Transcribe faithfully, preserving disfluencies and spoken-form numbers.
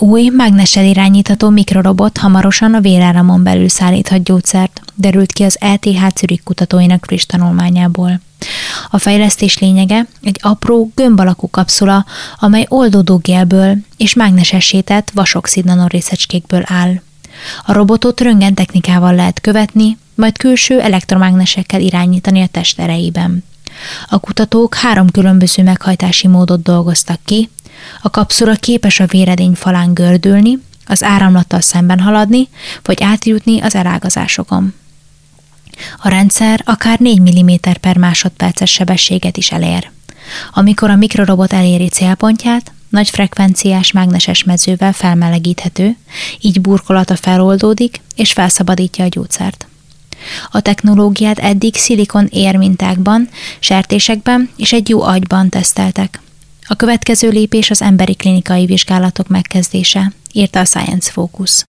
új, mágnessel irányítható mikrorobot hamarosan a véráramon belül szállíthat gyógyszert, derült ki az é té há Zürich kutatóinak friss tanulmányából. A fejlesztés lényege egy apró, gömb alakú kapszula, amely oldódó gélből és mágnesessé tett vasoxid nanorészecskékből áll. A robotot röntgentechnikával lehet követni, majd külső elektromágnesekkel irányítani a test erejében. A kutatók három különböző meghajtási módot dolgoztak ki. A kapszula képes a véredény falán gördülni, az áramlattal szemben haladni, vagy átjutni az elágazásokon. A rendszer akár négy milliméter per másodperces sebességet is elér. Amikor a mikrorobot eléri célpontját, nagy frekvenciás mágneses mezővel felmelegíthető, így burkolata feloldódik és felszabadítja a gyógyszert. A technológiát eddig szilikon érmintákban, sertésekben és egy jó agyban teszteltek. A következő lépés az emberi klinikai vizsgálatok megkezdése, írta a Science Focus.